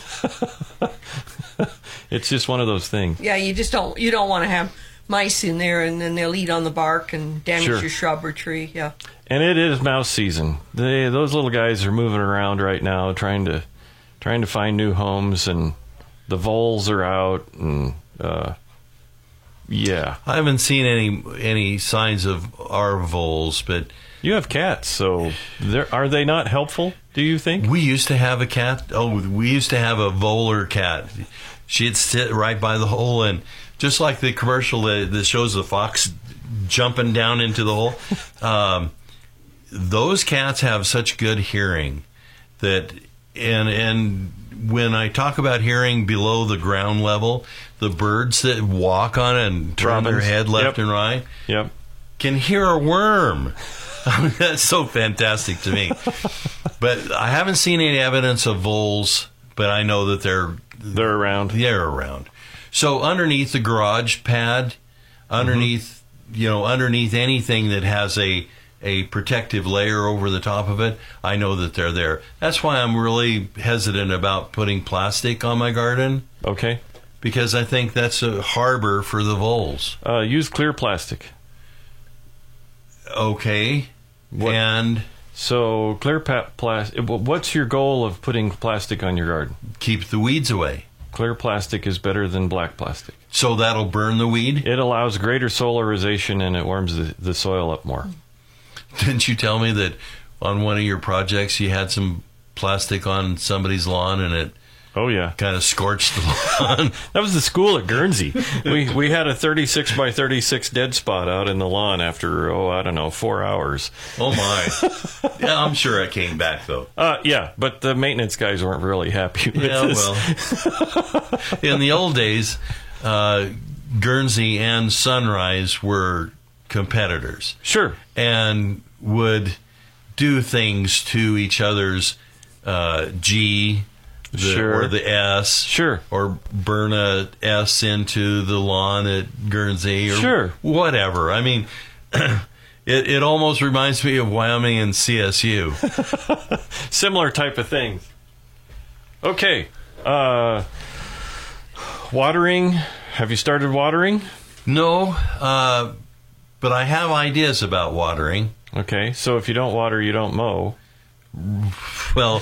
It's just one of those things. Yeah, you just don't you don't want to have mice in there, and then they'll eat on the bark and damage Sure. your shrub or tree. Yeah. And it is mouse season. They those little guys are moving around right now, trying to trying to find new homes, and the voles are out, and uh, yeah. I haven't seen any any signs of our voles, but you have cats, so they're- are they not helpful? Do you think? We used to have a cat. Oh, we used to have a volar cat. She'd sit right by the hole, and just like the commercial that, that shows the fox jumping down into the hole, um, those cats have such good hearing that, and and when I talk about hearing below the ground level, the birds that walk on it and turn their Robins. head left Yep. and right, Yep. can hear a worm. I mean, that's so fantastic to me. But I haven't seen any evidence of voles, but I know that they're they're around. They're around. So underneath the garage pad, underneath you know, underneath anything that has a a protective layer over the top of it, I know that they're there. That's why I'm really hesitant about putting plastic on my garden. Okay. Because I think that's a harbor for the voles. Uh, use clear plastic. Okay. What? And so clear pa- plastic. What's your goal of putting plastic on your garden? Keep the weeds away. Clear plastic is better than black plastic. So that'll burn the weed? It allows greater solarization, and it warms the, the soil up more. Didn't you tell me that on one of your projects you had some plastic on somebody's lawn and it oh yeah kind of scorched the lawn? That was the school at Guernsey. we we had a thirty-six by thirty-six dead spot out in the lawn after, oh, I don't know, four hours. Oh my. Yeah, I'm sure it came back though. Uh, yeah, but the maintenance guys weren't really happy with Yeah, this. well. In the old days, uh, Guernsey and Sunrise were competitors. Sure. And would do things to each other's uh, G the, Sure. or the S. Sure. Or burn a S into the lawn at Guernsey or Sure. whatever. I mean, it, it almost reminds me of Wyoming and C S U. Similar type of things. Okay. Uh, watering. Have you started watering? No, uh, but I have ideas about watering. Okay, so if you don't water, you don't mow. well,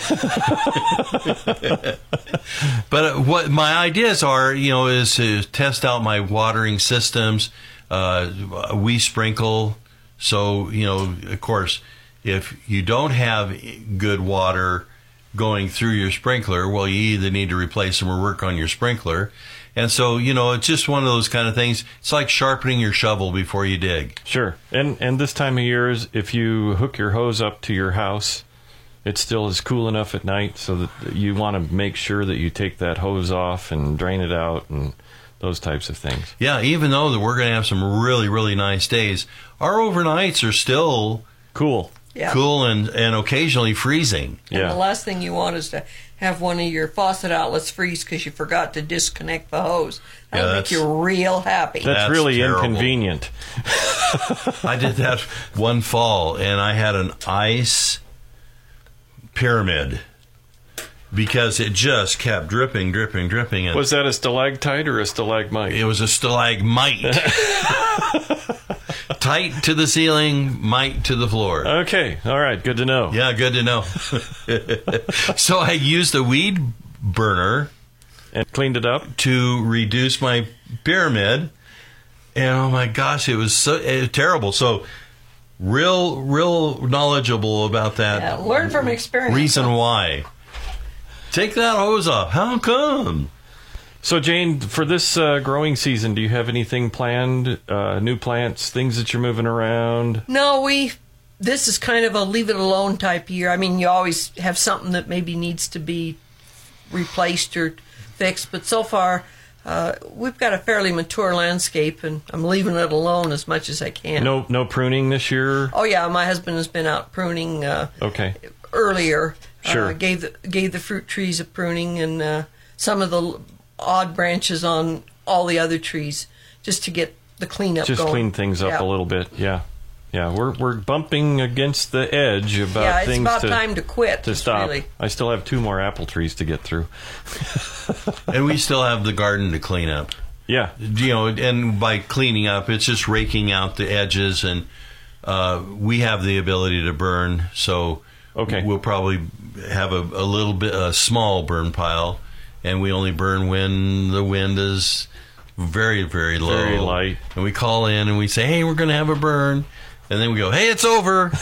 but what my ideas are, you know, is to test out my watering systems. Uh, we sprinkle, so you know, of course, if you don't have good water going through your sprinkler, well, you either need to replace them or work on your sprinkler. And so, you know, it's just one of those kind of things. It's like sharpening your shovel before you dig. Sure. And and this time of year, is if you hook your hose up to your house, it still is cool enough at night so that you want to make sure that you take that hose off and drain it out and those types of things. Yeah, even though that we're going to have some really, really nice days, our overnights are still cool. Yeah. Cool and, and occasionally freezing. And Yeah. the last thing you want is to have one of your faucet outlets freeze because you forgot to disconnect the hose. That'll Yeah, make that's- you real happy. That's, That's really terrible. inconvenient. I did that one fall, and I had an ice pyramid because it just kept dripping, dripping, dripping. And Was that a stalactite or a stalagmite? it was a stalagmite. Tight to the ceiling, mite to the floor. Okay. All right. Good to know. Yeah, good to know. So I used a weed burner And cleaned it up? to reduce my pyramid. And oh my gosh, it was so it was terrible. So real, real knowledgeable about that. Yeah, learn from experience. Reason why. Take that hose off. How come? So, Jane, for this uh, growing season, do you have anything planned? Uh, new plants, things that you're moving around? No, we. This is kind of a leave it alone type year. I mean, you always have something that maybe needs to be replaced or fixed, but so far uh, we've got a fairly mature landscape, and I'm leaving it alone as much as I can. No, no pruning this year. Oh yeah, my husband has been out pruning uh, Okay. earlier. Sure. Uh, gave the gave the fruit trees a pruning and uh, some of the odd branches on all the other trees, just to get the cleanup Just going. clean things up Yeah. a little bit. Yeah, yeah. We're we're bumping against the edge about Yeah, it's things about to, time to quit. to It's stop. really- I still have two more apple trees to get through. And we still have the garden to clean up. Yeah. You know, and by cleaning up, it's just raking out the edges, and uh, we have the ability to burn. So Okay. we'll probably have a, a little bit, a small burn pile, and we only burn when the wind is very, very low. Very light. And we call in and we say, hey, we're going to have a burn. And then we go, hey, it's over.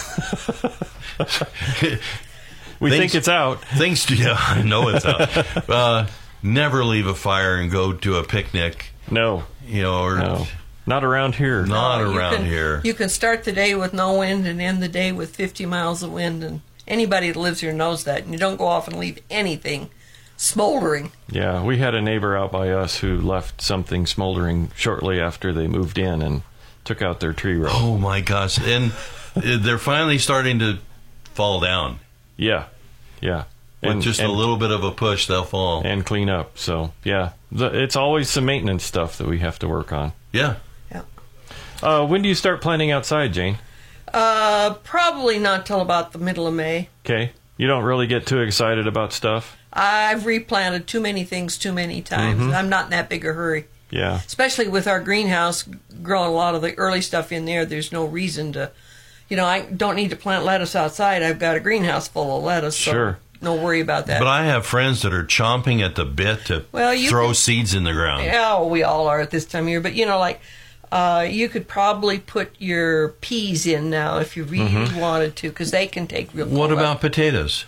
We Things- think it's out. Things, yeah, I know it's out. Uh, never leave a fire and go to a picnic. No. You know, or No. Not around here. not You around can- here. You can start the day with no wind and end the day with fifty miles of wind, and anybody that lives here knows that. And you don't go off and leave anything smoldering. Yeah, we had a neighbor out by us who left something smoldering shortly after they moved in and took out their tree row. Oh my gosh! And they're finally starting to fall down. Yeah, yeah. With just a little bit of a push, they'll fall. And clean up. So, yeah. The, it's always some maintenance stuff that we have to work on. Yeah. Yeah. Uh, when do you start planting outside, Jane? Uh, probably not till about the middle of May. Okay. You don't really get too excited about stuff? I've replanted too many things too many times. Mhm. I'm not in that big a hurry. Yeah. Especially with our greenhouse, growing a lot of the early stuff in there, there's no reason to, you know, I don't need to plant lettuce outside. I've got a greenhouse full of lettuce, so Sure. no worry about that. But I have friends that are chomping at the bit to Well, you throw can- seeds in the ground. Yeah, we all are at this time of year. But, you know, like, uh, you could probably put your peas in now if you really Mhm. wanted to, because they can take real What cold about up. potatoes?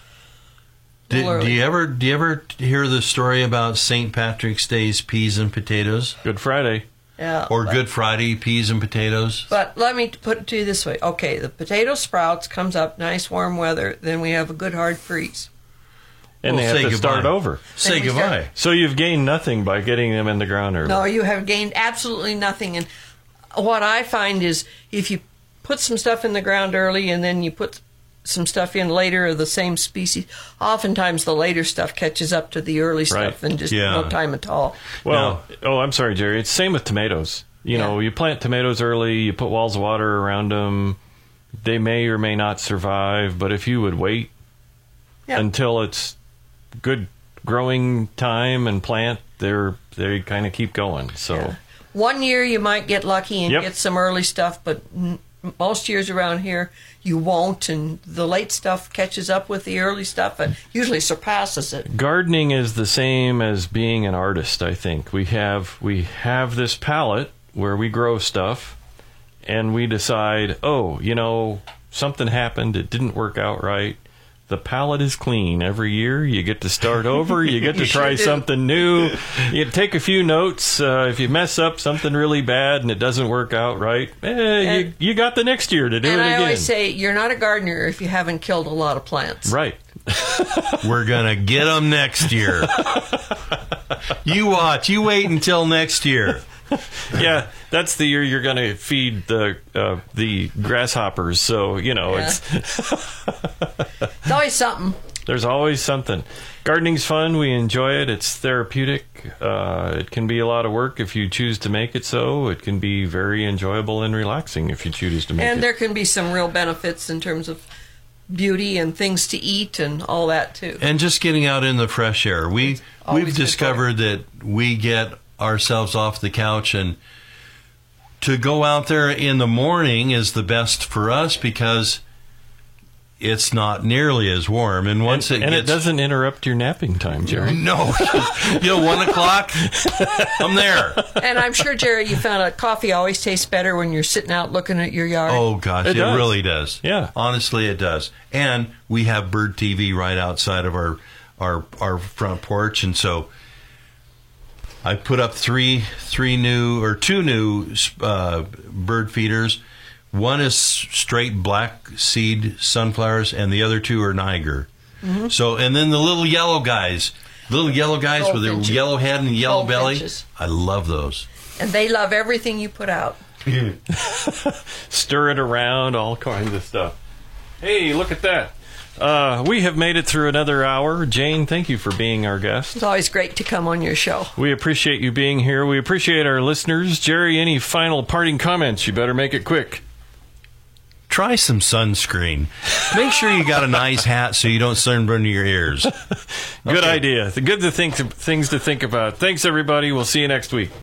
Do, Well, do you ever do you ever hear the story about Saint Patrick's Day's peas and potatoes? Good Friday. Yeah. Or but- Good Friday peas and potatoes? But let me put it to you this way. Okay, the potato sprouts comes up, nice warm weather, then we have a good hard freeze. And Well, they have say to start goodbye. over. Say Then we start- goodbye. So you've gained nothing by getting them in the ground early. No, you have gained absolutely nothing. And what I find is if you put some stuff in the ground early and then you put some stuff in later of the same species, oftentimes the later stuff catches up to the early Right. stuff in just Yeah. no time at all. Well, oh, I'm sorry, Jerry. It's same with tomatoes. You know, you plant tomatoes early, you put walls of water around them. They may or may not survive, but if you would wait Yeah. until it's good growing time and plant, they're they kind of keep going. So One year you might get lucky and Yep. get some early stuff, but n- most years around here you won't, and the late stuff catches up with the early stuff and usually surpasses it. Gardening is the same as being an artist, I think. We have we have this palette where we grow stuff, and we decide, oh, you know, something happened, it didn't work out right. The palette is clean. Every year you get to start over. You get to You try sure do. something new. You take a few notes. Uh, if you mess up something really bad and it doesn't work out right, eh, And- you, you got the next year to do and it I again. always say you're not a gardener if you haven't killed a lot of plants. Right. We're going to get them next year. You watch. You wait until next year. Yeah, that's the year you're going to feed the uh, the grasshoppers. So, you know, Yeah. it's It's always something. there's always something. Gardening's fun. We enjoy it. It's therapeutic. Uh, it can be a lot of work if you choose to make it so. It can be very enjoyable and relaxing if you choose to make And it. there can be some real benefits in terms of beauty and things to eat and all that too. And just getting out in the fresh air. We always we've good discovered that we get ourselves off the couch, and to go out there in the morning is the best for us because it's not nearly as warm. And once and it and gets it doesn't interrupt your napping time, Jerry. no, you know, one o'clock, I'm there. And I'm sure, Jerry, you found out coffee always tastes better when you're sitting out looking at your yard. Oh gosh, It it, does. really does. Yeah. Honestly, it does. And we have bird T V right outside of our our our front porch, and so I put up three three new or two new uh, bird feeders. One is straight black seed sunflowers, and the other two are Niger. Mm-hmm. So, and then the little yellow guys, little yellow guys with their Goldfinches. yellow head and yellow belly. Goldfinches. I love those. And they love everything you put out. Stir it around, all kinds of stuff. Hey, look at that. Uh, we have made it through another hour. Jane, thank you for being our guest. It's always great to come on your show. We appreciate you being here. We appreciate our listeners. Jerry, any final parting comments? You better make it quick. Try some sunscreen. Make sure you got a nice hat so you don't sunburn your ears. Good Okay. idea. Good to think, things to think about. Thanks, everybody. We'll see you next week.